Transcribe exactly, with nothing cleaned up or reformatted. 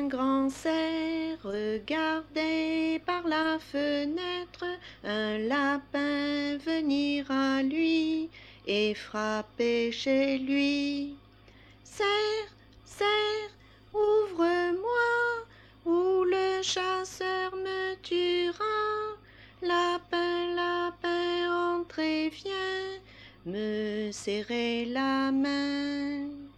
Un grand cerf regardait par la fenêtre un lapin venir à lui et frapper chez lui. Cerf, cerf, ouvre-moi, ou le chasseur me tuera. Lapin, lapin, entre et viens me serrer la main.